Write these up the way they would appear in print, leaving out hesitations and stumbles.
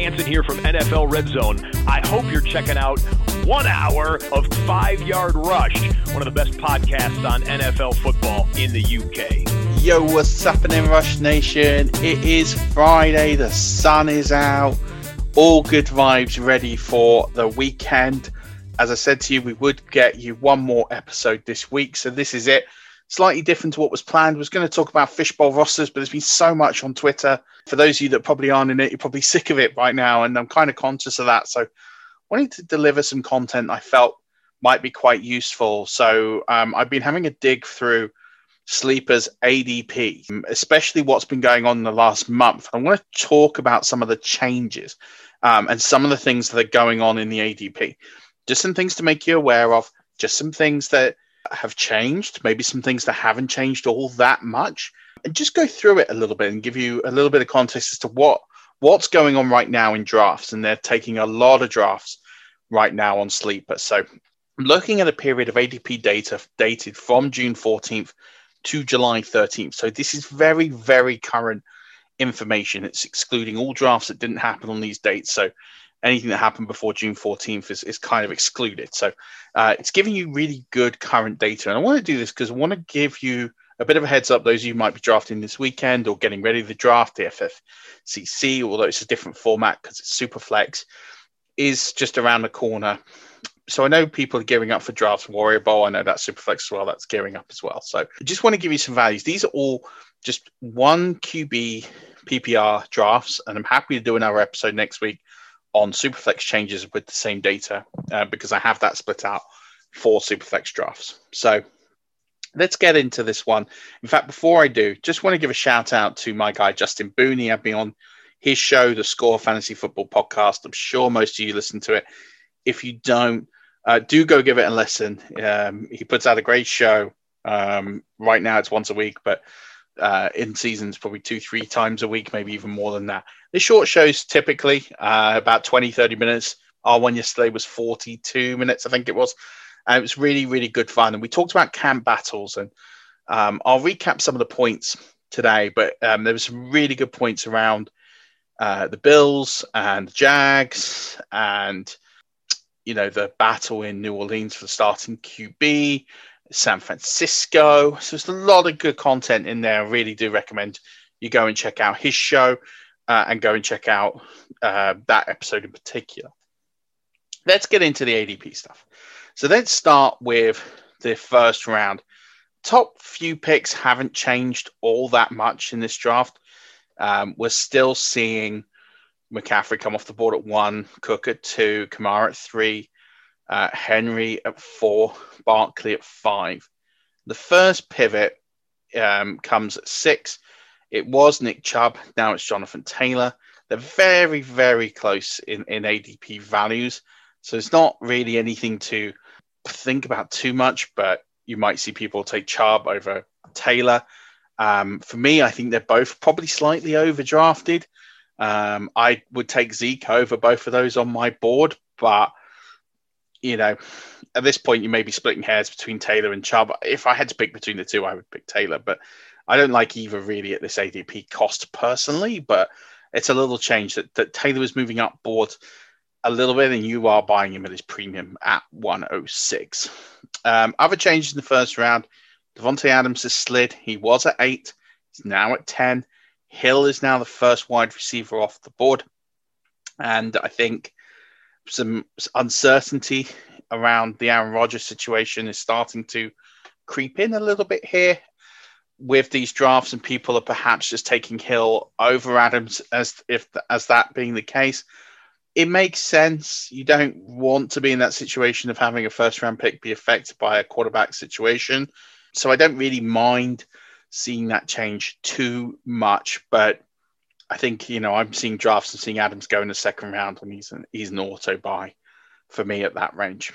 Hansen here from NFL Red Zone. I hope you're checking out 1 hour of 5-Yard Rush, one of the best podcasts on NFL football in the UK. Yo, what's happening, Rush Nation? It is Friday, the sun is out, all good vibes ready for the weekend. As I said to you, we would get you one more episode this week, so this is it. Slightly different to what was planned. I was going to talk about fishbowl rosters, but there's been so much on Twitter. For those of you that probably aren't in it, you're probably sick of it right now, and I'm kind of conscious of that. So I wanted to deliver some content I felt might be quite useful. So I've been having a dig through Sleeper's ADP, especially what's been going on in the last month. I want to talk about some of the changes and some of the things that are going on in the ADP. Just some things to make you aware of, just some things that have changed, maybe some things that haven't changed all that much, and just go through it a little bit and give you a little bit of context as to what's going on right now in drafts. And they're taking a lot of drafts right now on Sleeper. So I'm looking at a period of ADP data dated from June 14th to July 13th. So this is very, very current information. It's excluding all drafts that didn't happen on these dates. So anything that happened before June 14th is kind of excluded. So it's giving you really good current data. And I want to do this because I want to give you a bit of a heads up, those of you who might be drafting this weekend or getting ready to draft. The FFCC, although it's a different format because it's super flex, is just around the corner. So I know people are gearing up for drafts. Warrior Bowl, I know that's super flex as well. That's gearing up as well. So I just want to give you some values. These are all just one QB PPR drafts. And I'm happy to do another episode next week on Superflex changes with the same data because I have that split out for Superflex drafts. So let's get into this one. In fact, before I do, just want to give a shout out to my guy, Justin Booney. I've been on his show, the Score Fantasy Football Podcast. I'm sure most of you listen to it. If you don't, do go give it a listen. He puts out a great show. Right now it's once a week, but in seasons probably 2-3 times a week, maybe even more than that. The short shows typically about 20-30 minutes. Our one yesterday was 42 minutes, I think it was. And it was really, really good fun. And we talked about camp battles, and I'll recap some of the points today, but there were some really good points around the Bills and the Jags and, you know, the battle in New Orleans for the starting QB, San Francisco. So there's a lot of good content in there. I really do recommend you go and check out his show and go and check out that episode in particular. Let's get into the ADP stuff. So let's start with the first round. Top few picks haven't changed all that much in this draft. We're still seeing McCaffrey come off the board at 1, Cook at 2, Kamara at 3, Henry at 4, Barkley at 5. The first pivot comes at 6. It was Nick Chubb. Now it's Jonathan Taylor. They're very, very close in ADP values. So it's not really anything to think about too much, but you might see people take Chubb over Taylor. For me, I think they're both probably slightly overdrafted. I would take Zeke over both of those on my board, but you know, at this point, you may be splitting hairs between Taylor and Chubb. If I had to pick between the two, I would pick Taylor, but I don't like either really at this ADP cost personally, but it's a little change that Taylor is moving up board a little bit and you are buying him at his premium at 106. Other changes in the first round, Devontae Adams has slid. He was at 8. He's now at 10. Hill is now the first wide receiver off the board. And I think some uncertainty around the Aaron Rodgers situation is starting to creep in a little bit here with these drafts, and people are perhaps just taking Hill over Adams as that being the case. It makes sense. You don't want to be in that situation of having a first round pick be affected by a quarterback situation. So I don't really mind seeing that change too much, but I think, you know, I'm seeing drafts and seeing Adams go in the second round, and he's an auto buy for me at that range.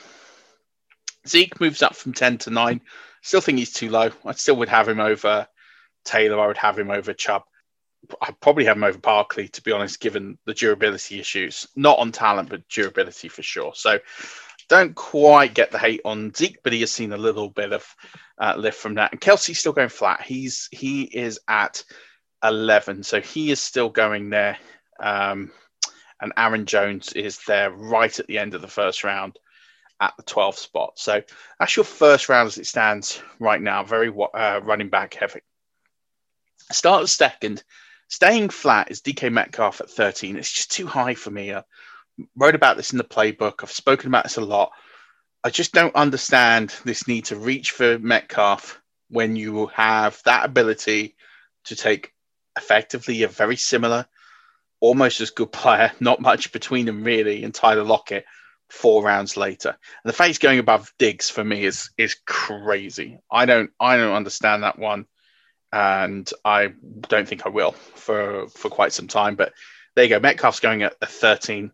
Zeke moves up from 10 to 9. Still think he's too low. I still would have him over Taylor. I would have him over Chubb. I'd probably have him over Barkley, to be honest, given the durability issues. Not on talent, but durability for sure. So don't quite get the hate on Zeke, but he has seen a little bit of lift from that. And Kelsey's still going flat. He is at 11, so he is still going there. and Aaron Jones is there right at the end of the first round at the 12th spot. So that's your first round as it stands right now, very running back heavy. Start of second, staying flat is DK Metcalf at 13. It's just too high for me. I wrote about this in the playbook. I've spoken about this a lot. I just don't understand this need to reach for Metcalf when you have that ability to take effectively a very similar, almost as good player, not much between them really, and Tyler Lockett 4 rounds later. And the fact he's going above Diggs for me is crazy. I don't understand that one, and I don't think I will for quite some time. But there you go. Metcalf's going at 13.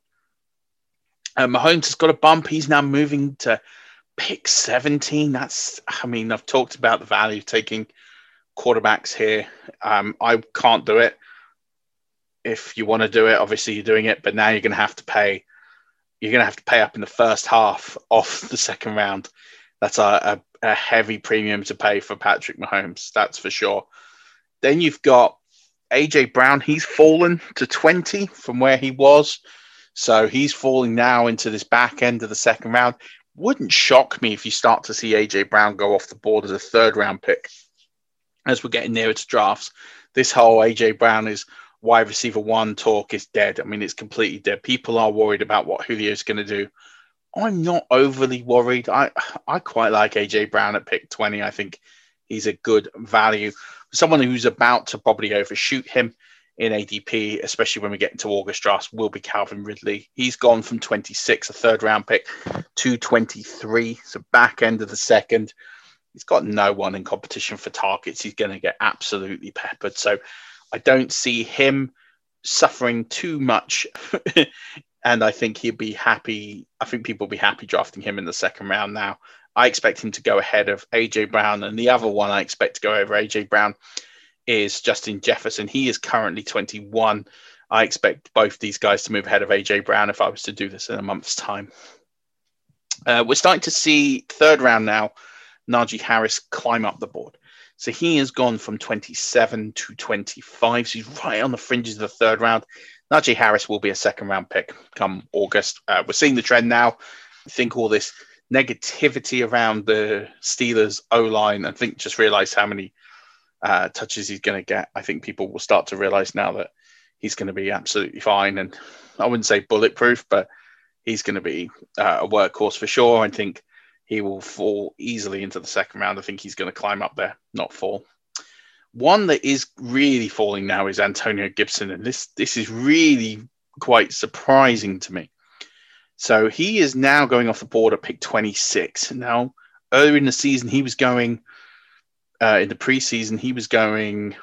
Mahomes has got a bump. He's now moving to pick 17. I've talked about the value of taking quarterbacks here. I can't do it. If you want to do it, obviously you're doing it, but now you're going to have to pay. You're going to have to pay up in the first half of the second round. That's a heavy premium to pay for Patrick Mahomes. That's for sure. Then you've got AJ Brown. He's fallen to 20 from where he was. So he's falling now into this back end of the second round. Wouldn't shock me if you start to see AJ Brown go off the board as a 3rd round pick as we're getting nearer to drafts. This whole AJ Brown is wide receiver 1 talk is dead. I mean, it's completely dead. People are worried about what Julio's going to do. I'm not overly worried. I quite like AJ Brown at pick 20. I think he's a good value. Someone who's about to probably overshoot him in ADP, especially when we get into August drafts, will be Calvin Ridley. He's gone from 26, a 3rd round pick, to 23, so back end of the second. He's got no one in competition for targets. He's going to get absolutely peppered. So I don't see him suffering too much. And I think he'll be happy. I think people will be happy drafting him in the second round now. I expect him to go ahead of AJ Brown. And the other one I expect to go over AJ Brown is Justin Jefferson. He is currently 21. I expect both these guys to move ahead of AJ Brown if I was to do this in a month's time. We're starting to see 3rd round now, Najee Harris climb up the board. So he has gone from 27 to 25. So he's right on the fringes of the 3rd round. Najee Harris will be a 2nd round pick come August. We're seeing the trend now. I think all this negativity around the Steelers O-line, I think just realize how many touches he's going to get. I think people will start to realize now that he's going to be absolutely fine. And I wouldn't say bulletproof, but he's going to be a workhorse for sure. I think he will fall easily into the 2nd round. I think he's going to climb up there, not fall. One that is really falling now is Antonio Gibson. And this is really quite surprising to me. So he is now going off the board at pick 26. Now, earlier in the season, he was going in the preseason, he was going,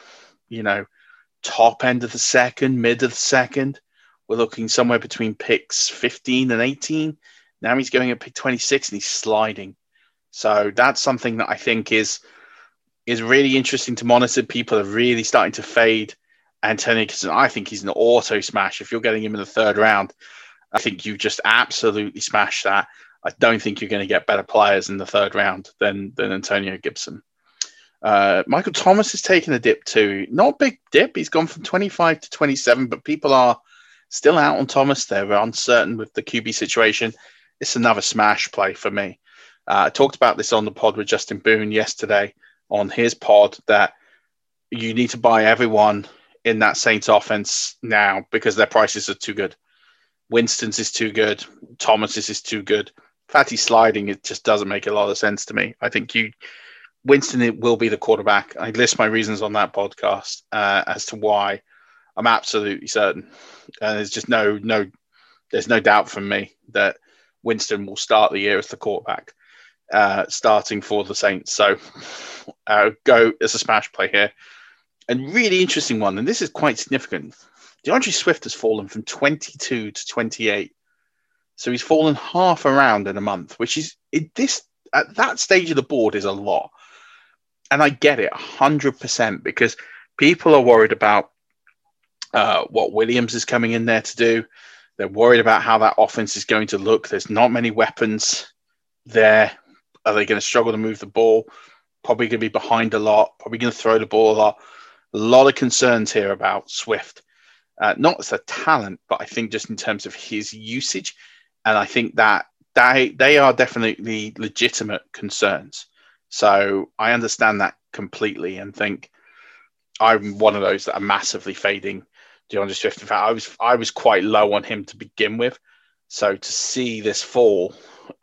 top end of the 2nd, mid of the 2nd. We're looking somewhere between picks 15 and 18. Now he's going at pick 26 and he's sliding. So that's something that I think is really interesting to monitor. People are really starting to fade Antonio Gibson. I think he's an auto smash. If you're getting him in the 3rd round, I think you just absolutely smash that. I don't think you're going to get better players in the 3rd round than Antonio Gibson. Michael Thomas has taken a dip too. Not a big dip. He's gone from 25 to 27, but people are still out on Thomas. They're uncertain with the QB situation. It's another smash play for me. I talked about this on the pod with Justin Boone yesterday on his pod that you need to buy everyone in that Saints offense now because their prices are too good. Winston's is too good. Thomas's is too good. In fact, he's sliding. It just doesn't make a lot of sense to me. I think Winston will be the quarterback. I list my reasons on that podcast as to why. I'm absolutely certain. And there's just there's no doubt from me that Winston will start the year as the quarterback, starting for the Saints. So go as a smash play here. And really interesting one, and this is quite significant. DeAndre Swift has fallen from 22 to 28. So he's fallen half a round in a month, which is at that stage of the board is a lot. And I get it 100% because people are worried about what Williams is coming in there to do. They're worried about how that offense is going to look. There's not many weapons there. Are they going to struggle to move the ball? Probably going to be behind a lot. Probably going to throw the ball a lot. A lot of concerns here about Swift. not as a talent, but I think just in terms of his usage. And I think that they are definitely legitimate concerns. So I understand that completely and think I'm one of those that are massively fading DeAndre Swift. In fact, I was quite low on him to begin with. So to see this fall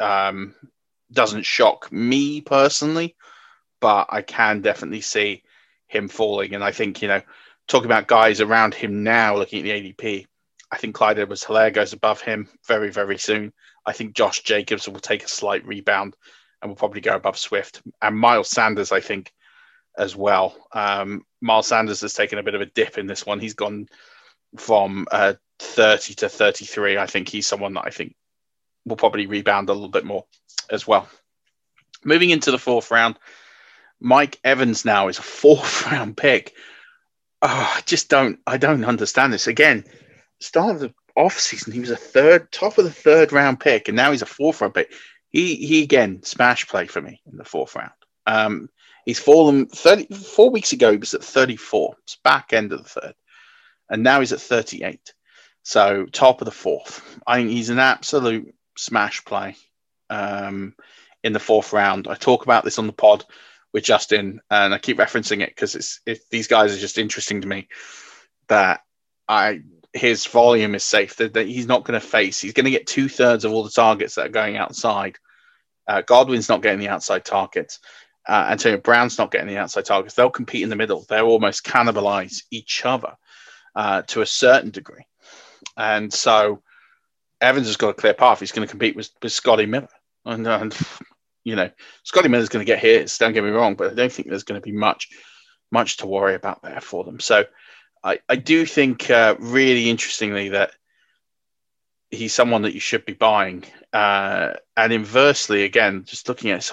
doesn't shock me personally, but I can definitely see him falling. And I think, talking about guys around him now, looking at the ADP, I think Clyde Edwards-Helaire goes above him very, very soon. I think Josh Jacobs will take a slight rebound and will probably go above Swift. And Miles Sanders, I think, as well. Miles Sanders has taken a bit of a dip in this one. He's gone from 30 to 33. I think he's someone that I think will probably rebound a little bit more as well. Moving into the fourth round, Mike Evans now is a fourth round pick. I don't understand this. Again, start of the offseason, he was top of the third round pick, and now he's a fourth round pick. He again, smash play for me in the fourth round. He's fallen 4 weeks ago, he was at 34. It's back end of the third. And now he's at 38. So top of the fourth. I think he's an absolute smash play in the fourth round. I talk about this on the pod with Justin, and I keep referencing it because these guys are just interesting to me. That his volume is safe. That he's not going to face. He's going to get 2/3 of all the targets that are going outside. Godwin's not getting the outside targets. Antonio Brown's not getting the outside targets. They'll compete in the middle. They'll almost cannibalize each other to a certain degree. And so Evans has got a clear path. He's going to compete with Scotty Miller. And Scotty Miller's going to get hits, don't get me wrong, but I don't think there's going to be much to worry about there for them. So I do think, really interestingly, that he's someone that you should be buying. And inversely, again, just looking at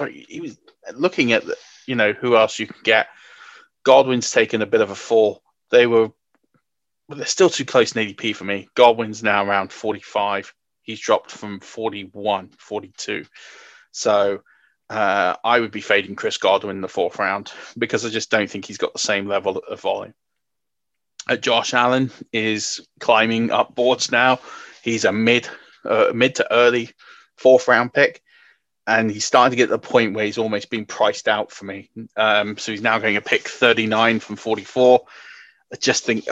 who else you can get. Godwin's taken a bit of a fall. They're still too close in ADP for me. Godwin's now around 45. He's dropped from 41, 42. So I would be fading Chris Godwin in the fourth round because I just don't think he's got the same level of volume. Josh Allen is climbing up boards now. He's a mid to early fourth round pick. And he's starting to get to the point where he's almost being priced out for me. So he's now going to pick 39 from 44. I just think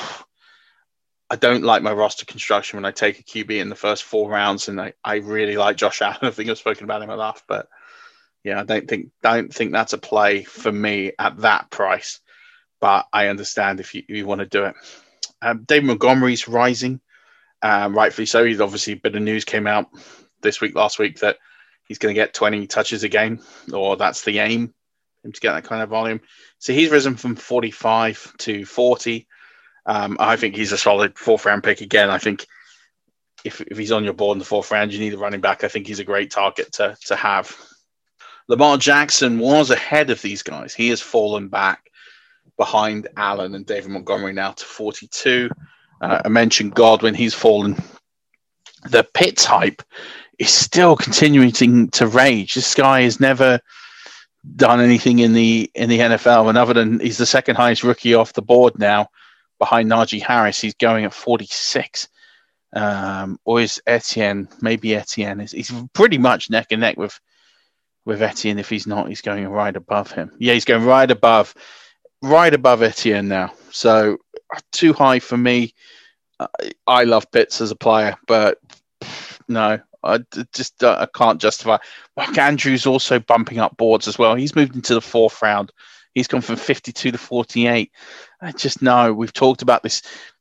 I don't like my roster construction when I take a QB in the first 4 rounds, and I really like Josh Allen. I think I've spoken about him enough, but yeah, I don't think that's a play for me at that price. But I understand if you want to do it. David Montgomery's rising, rightfully so. He's obviously a bit of news came out last week that he's going to get 20 touches a game, or that's the aim, him to get that kind of volume. So he's risen from 45 to 40. I think he's a solid fourth round pick again. I think if he's on your board in the fourth round, you need a running back. I think he's a great target to have. Lamar Jackson was ahead of these guys. He has fallen back behind Allen and David Montgomery now to 42. I mentioned Godwin. He's fallen. The Pitts hype is still continuing to rage. This guy has never done anything in the NFL, and other than he's the second highest rookie off the board now, behind Najee Harris. He's going at 46. Or is Etienne? Maybe Etienne is. He's pretty much neck and neck with Etienne. If he's not, he's going right above him. Yeah, he's going right above Etienne now. So too high for me. I love Pitts as a player, but no, I can't justify. Mark Andrews also bumping up boards as well. He's moved into the fourth round. He's gone from 52 to 48. I just know we've talked about this.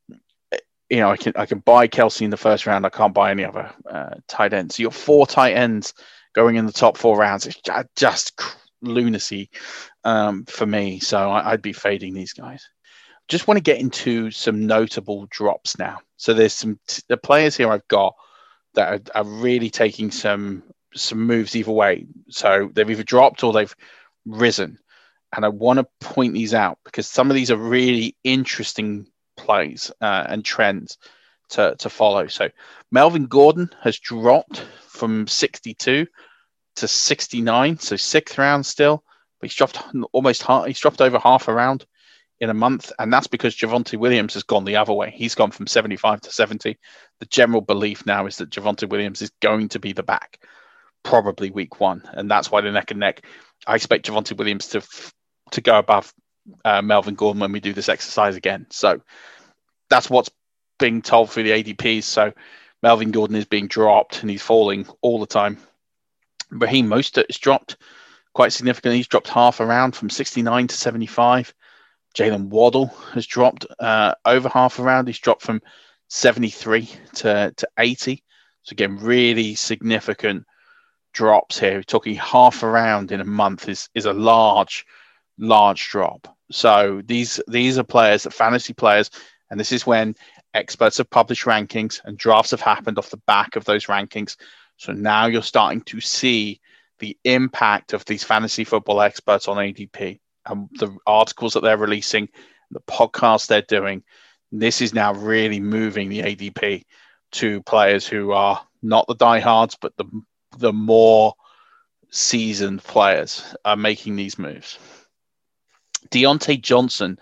I can buy Kelsey in the first round. I can't buy any other tight ends. So you're 4 tight ends going in the top 4 rounds. It's just lunacy for me. So I'd be fading these guys. Just want to get into some notable drops now. So there's the players here I've got that are really taking some moves either way. So they've either dropped or they've risen. And I want to point these out because some of these are really interesting plays and trends to follow. So Melvin Gordon has dropped from 62 to 69. So 6th round still, but he's dropped over half a round in a month, and that's because Javonte Williams has gone the other way. He's gone from 75 to 70. The general belief now is that Javonte Williams is going to be the back, probably week 1, and that's why they're neck and neck. I expect Javonte Williams to go above Melvin Gordon when we do this exercise again. So that's what's being told through the ADPs. So Melvin Gordon is being dropped, and he's falling all the time. Raheem Mostert is dropped quite significantly. He's dropped half a round from 69 to 75. Jalen Waddle has dropped over half a round. He's dropped from 73 to 80. So again, really significant drops here. We're talking half a round in a month is a large drop. So these are players, that fantasy players, and this is when experts have published rankings and drafts have happened off the back of those rankings. So now you're starting to see the impact of these fantasy football experts on ADP and the articles that they're releasing, the podcasts they're doing. This is now really moving the ADP to players who are not the diehards, but the more seasoned players are making these moves. Deontay Johnson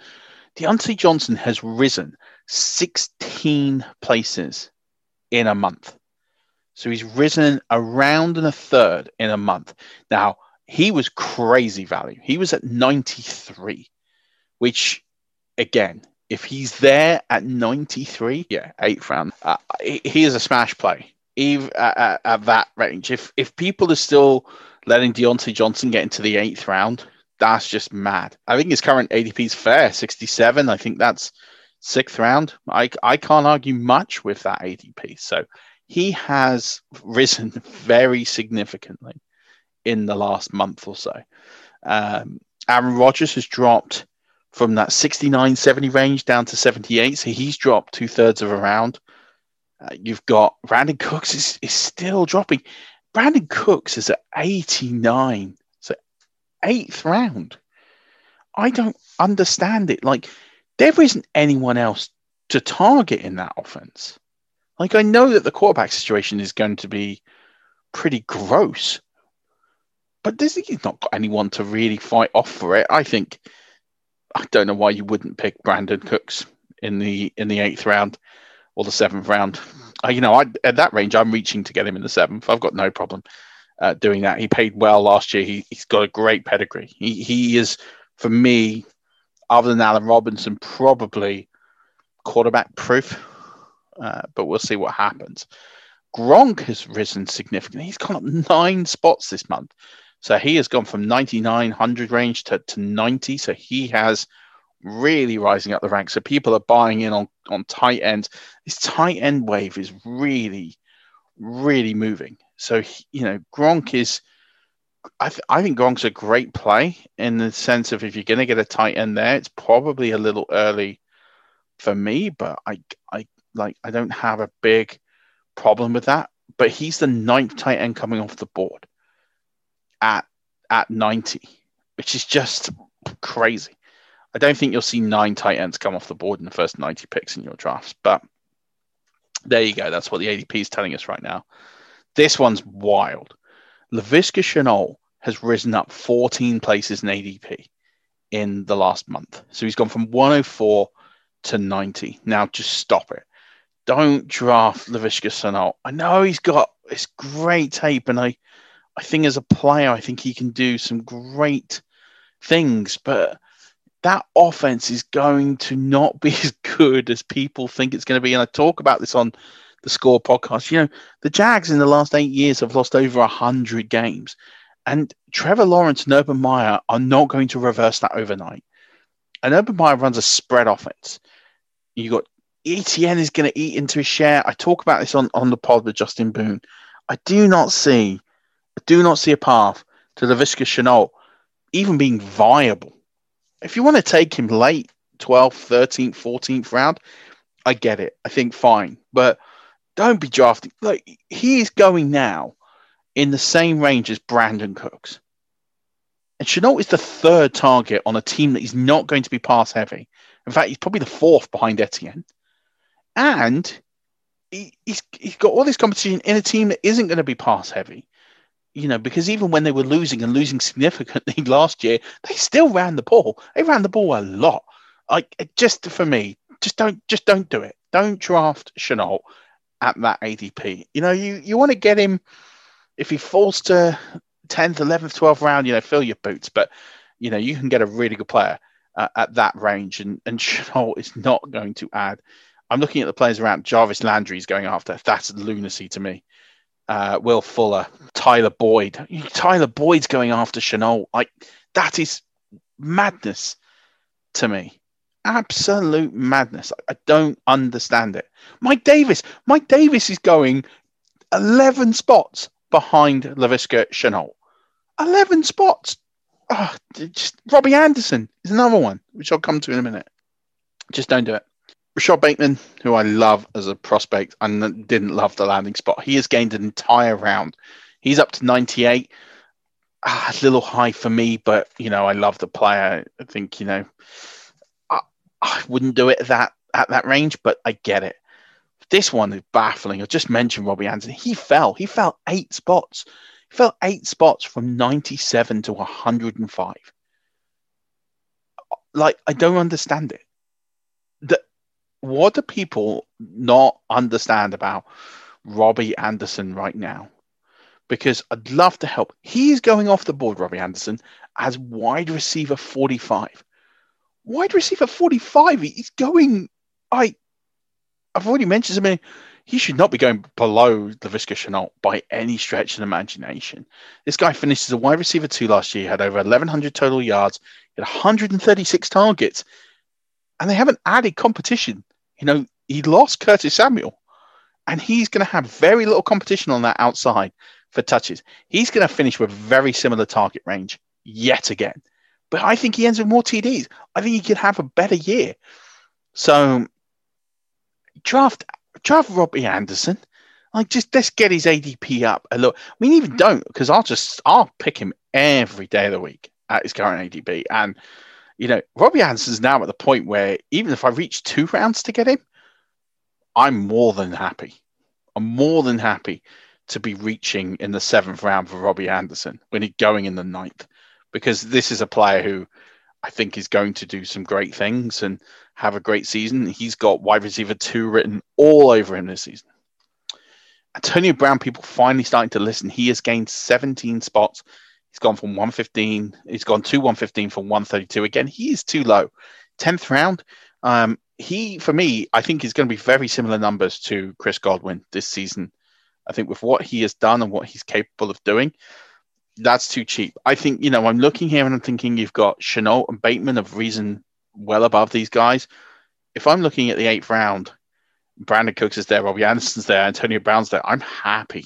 has risen 16 places in a month. So he's risen a round and a third in a month. Now, he was crazy value. He was at 93, which, again, if he's there at 93, 8th round, he is a smash play. Even at that range. If people are still letting Deontay Johnson get into the 8th round, that's just mad. I think his current ADP is fair, 67. I think that's 6th round. I can't argue much with that ADP. So he has risen very significantly in the last month or so. Aaron Rodgers has dropped from that 69, 70 range down to 78. So he's dropped 2/3 of a round. You've got Brandon Cooks is still dropping. Brandon Cooks is at 89. So 8th round. I don't understand it. Like, there isn't anyone else to target in that offense. Like, I know that the quarterback situation is going to be pretty gross, but he's not got anyone to really fight off for it. I don't know why you wouldn't pick Brandon Cooks in the 8th round or the 7th round. At that range, I'm reaching to get him in the 7th. I've got no problem doing that. He paid well last year. He's got a great pedigree. He is, for me, other than Allen Robinson, probably quarterback proof. But we'll see what happens. Gronk has risen significantly. He's gone up 9 spots this month. So he has gone from 9900 range to 90. So he has really rising up the ranks. So people are buying in on tight ends. This tight end wave is really, really moving. So, Gronk is, I think Gronk's a great play in the sense of if you're going to get a tight end there, it's probably a little early for me, but I don't have a big problem with that. But he's the 9th tight end coming off the board at 90, which is just crazy. I don't think you'll see 9 tight ends come off the board in the first 90 picks in your drafts, but there you go. That's what the ADP is telling us right now. This one's wild. Laviska Shenault has risen up 14 places in ADP in the last month. So he's gone from 104 to 90. Now just stop it. Don't draft Laviska Shenault. I know he's got this great tape, and I think as a player, I think he can do some great things, but that offense is going to not be as good as people think it's going to be. And I talk about this on the Score podcast. The Jags in the last 8 years have lost over 100 games, and Trevor Lawrence and Urban Meyer are not going to reverse that overnight. And Urban Meyer runs a spread offense. You got ETN is going to eat into his share. I talk about this on the pod with Justin Boone. I do not see a path to Laviska Shenault even being viable. If you want to take him late, 12th, 13th, 14th round, I get it. I think fine. But don't be drafting. Like, he is going now in the same range as Brandon Cooks. And Shenault is the 3rd target on a team that is not going to be pass heavy. In fact, he's probably the 4th behind Etienne. And he's got all this competition in a team that isn't going to be pass heavy. Because even when they were losing significantly last year, they still ran the ball. They ran the ball a lot. Just for me, just don't do it. Don't draft Chenault at that ADP. You want to get him if he falls to 10th, 11th, 12th round. Fill your boots, but you can get a really good player at that range, and Chenault is not going to add. I'm looking at the players around. Jarvis Landry's going after. That's lunacy to me. Will Fuller, Tyler Boyd. Tyler Boyd's going after Chenault. That is madness to me. Absolute madness. I don't understand it. Mike Davis is going 11 spots behind Laviska Shenault. 11 spots. Just Robbie Anderson is another one, which I'll come to in a minute. Just don't do it. Rashad Bateman, who I love as a prospect, and didn't love the landing spot. He has gained an entire round. He's up to 98. A little high for me, but I love the player. I think I wouldn't do it at that range, but I get it. This one is baffling. I just mentioned Robbie Anderson. He fell 8 spots. He fell 8 spots from 97 to 105. I don't understand it. What do people not understand about Robbie Anderson right now? Because I'd love to help. He's going off the board, Robbie Anderson, as wide receiver 45. Wide receiver 45. He's going. I've already mentioned something. He should not be going below Laviska Shenault by any stretch of the imagination. This guy finished as a wide receiver 2 last year. Had over 1,100 total yards. Had 136 targets, and they haven't added competition. He lost Curtis Samuel, and he's going to have very little competition on that outside for touches. He's going to finish with very similar target range yet again. But I think he ends with more TDs. I think he could have a better year. So draft Robbie Anderson. Let's get his ADP up a little. I mean, even don't, because I'll pick him every day of the week at his current ADP. And Robbie Anderson's now at the point where even if I reach 2 rounds to get him, I'm more than happy. I'm more than happy to be reaching in the 7th round for Robbie Anderson when he's going in the 9th. Because this is a player who I think is going to do some great things and have a great season. He's got wide receiver 2 written all over him this season. Antonio Brown, people finally starting to listen. He has gained 17 spots. He's gone from 115. He's gone to 115 from 132. Again, he is too low. 10th round. He, for me, I think is going to be very similar numbers to Chris Godwin this season. I think with what he has done and what he's capable of doing, that's too cheap. I think, I'm looking here and I'm thinking you've got Shenault and Bateman of reason well above these guys. If I'm looking at the 8th round, Brandon Cooks is there, Robbie Anderson's there, Antonio Brown's there, I'm happy.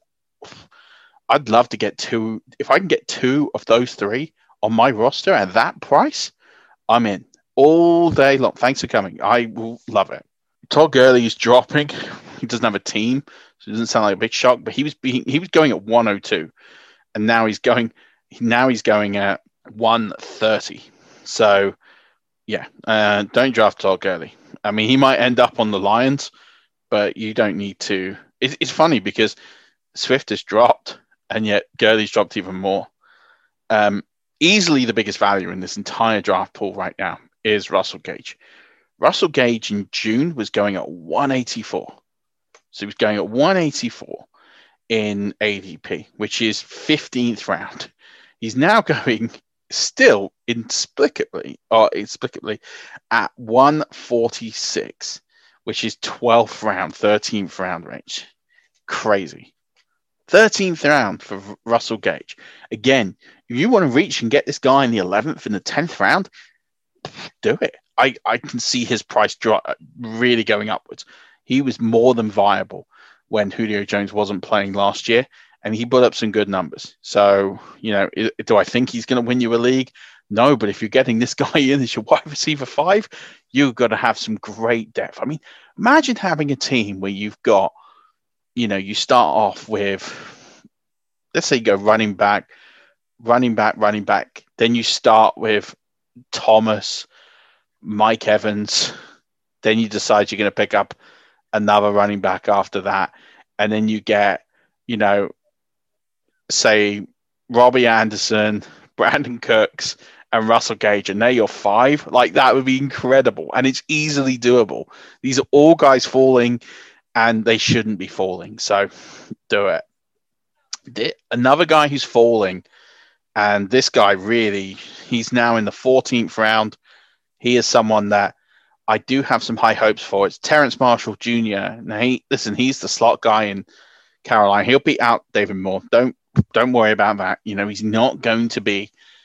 I'd love to get 2. If I can get 2 of those 3 on my roster at that price, I'm in all day long. Thanks for coming. I will love it. Todd Gurley is dropping. He doesn't have a team, so it doesn't sound like a big shock, but he was going at 102. And now he's going at 130. So, yeah, don't draft Todd Gurley. I mean, he might end up on the Lions, but you don't need to. It's funny because Swift has dropped, and yet Gurley's dropped even more. Easily the biggest value in this entire draft pool right now is Russell Gage. Russell Gage in June was going at 184. So he was going at 184. In ADP, which is 15th round. He's now going still inexplicably at 146, which is 12th round, 13th round range. Crazy. 13th round for Russell Gage. Again, if you want to reach and get this guy in the 11th and the 10th round, do it. I can see his price drop really going upwards. He was more than viable when Julio Jones wasn't playing last year, and he put up some good numbers. So, do I think he's going to win you a league? No, but if you're getting this guy in as your wide receiver 5, you've got to have some great depth. I mean, imagine having a team where you've got, you start off with, let's say you go running back. Then you start with Thomas, Mike Evans. Then you decide you're going to pick up another running back after that. And then you get, say, Robbie Anderson, Brandon Cooks, and Russell Gage, and they're your 5. Like, that would be incredible, and it's easily doable. These are all guys falling, and they shouldn't be falling, so do it. Another guy who's falling, and this guy really, he's now in the 14th round. He is someone that I do have some high hopes for. It's Terrence Marshall Jr. Now, he's the slot guy in Carolina. He'll beat out David Moore. Don't worry about that. He's not going to be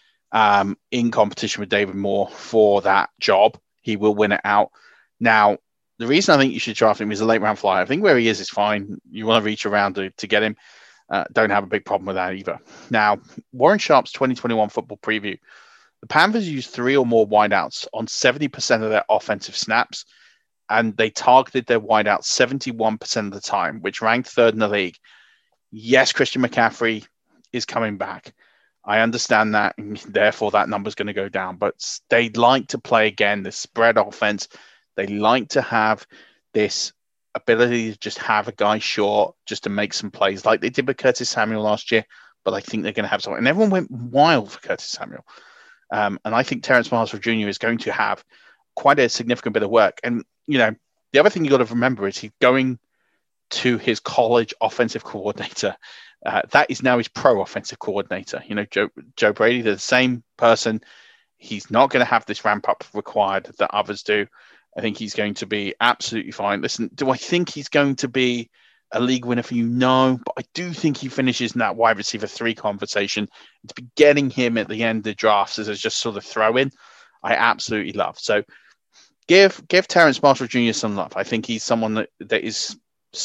in competition with David Moore for that job. He will win it out. Now, the reason I think you should draft him is a late round flyer. I think where he is fine. You want to reach around to get him. Don't have a big problem with that either. Now, Warren Sharp's 2021 football preview. The Panthers used 3 or more wideouts on 70% of their offensive snaps, and they targeted their wideouts 71% of the time, which ranked 3rd in the league. Yes, Christian McCaffrey is coming back. I understand that, and therefore that number's going to go down. But they like to play, again, this spread offense. They like to have this ability to just have a guy short just to make some plays like they did with Curtis Samuel last year. But I think they're going to have something. And everyone went wild for Curtis Samuel. And I think Terrence Marshall Jr. is going to have quite a significant bit of work. And, the other thing you got to remember is he's going to his college offensive coordinator. That is now his pro offensive coordinator. Joe Brady, they're the same person. He's not going to have this ramp up required that others do. I think he's going to be absolutely fine. Listen, do I think he's going to be a league winner for you? No, but I do think he finishes in that wide receiver 3 conversation. To be getting him at the end of the drafts as a just sort of throw in, I absolutely love. So give Terrence Marshall Jr. some love. I think he's someone that is,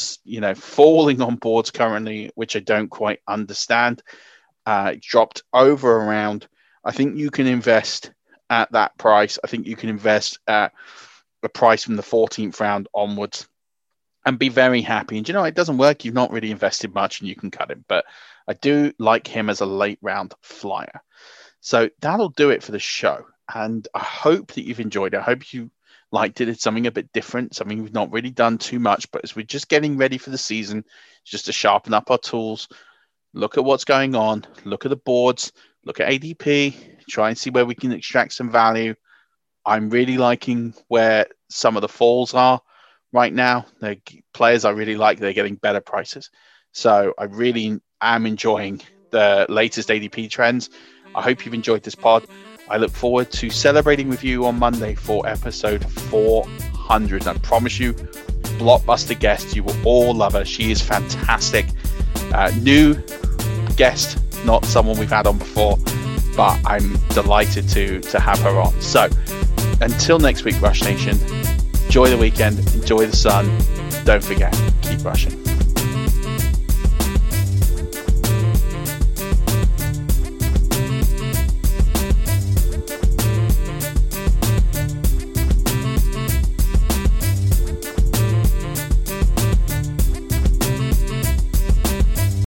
falling on boards currently, which I don't quite understand. Dropped over around. I think you can invest at that price. I think you can invest at a price from the 14th round onwards and be very happy. And it doesn't work. You've not really invested much and you can cut him. But I do like him as a late round flyer. So that'll do it for the show. And I hope that you've enjoyed it. I hope you liked it. It's something a bit different, something we've not really done too much. But as we're just getting ready for the season, just to sharpen up our tools, look at what's going on, look at the boards, look at ADP, try and see where we can extract some value. I'm really liking where some of the falls are right now. They're players I really like. They're getting better prices. So I really am enjoying the latest ADP trends. I hope you've enjoyed this pod. I look forward to celebrating with you on Monday for episode 400. I promise you, blockbuster guest. You will all love her. She is fantastic. New guest, not someone we've had on before, but I'm delighted to have her on. So until next week, Rush Nation, enjoy the weekend, enjoy the sun. Don't forget, keep rushing.